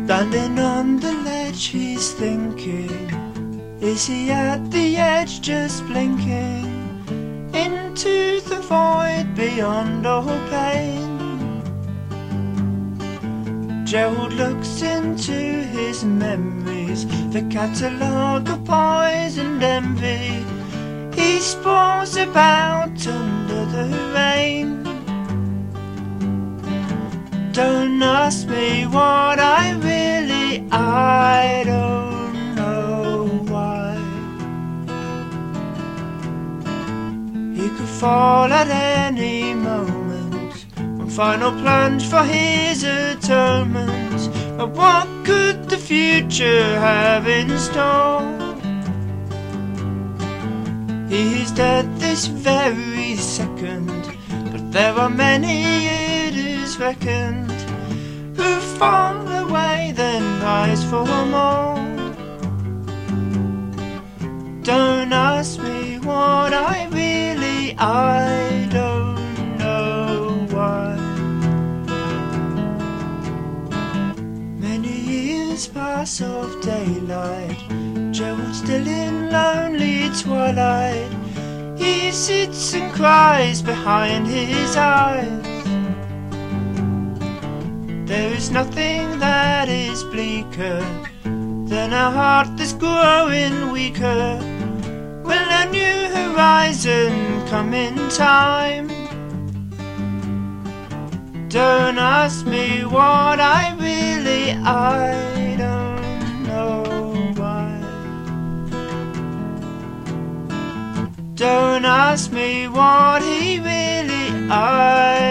Standing on the ledge he's thinking, is he at the edge just blinking into the void beyond all pain? Gerald looks into his memories, the catalogue of poison and envy. He sprawls about under the rain. Don't ask me what I don't know why. He could fall at any moment, one final plunge for his atonement. But what could the future have in store? He is dead this very second, but there are many, it is reckoned, who fall away then rise for more. Don't ask me what I don't know why. Many years pass of daylight, Gerald still in lonely twilight. He sits and cries behind his eyes. There is nothing that is bleaker than a heart that's growing weaker. Will a new horizon come in time? Don't ask me what I don't know why. Don't ask me what he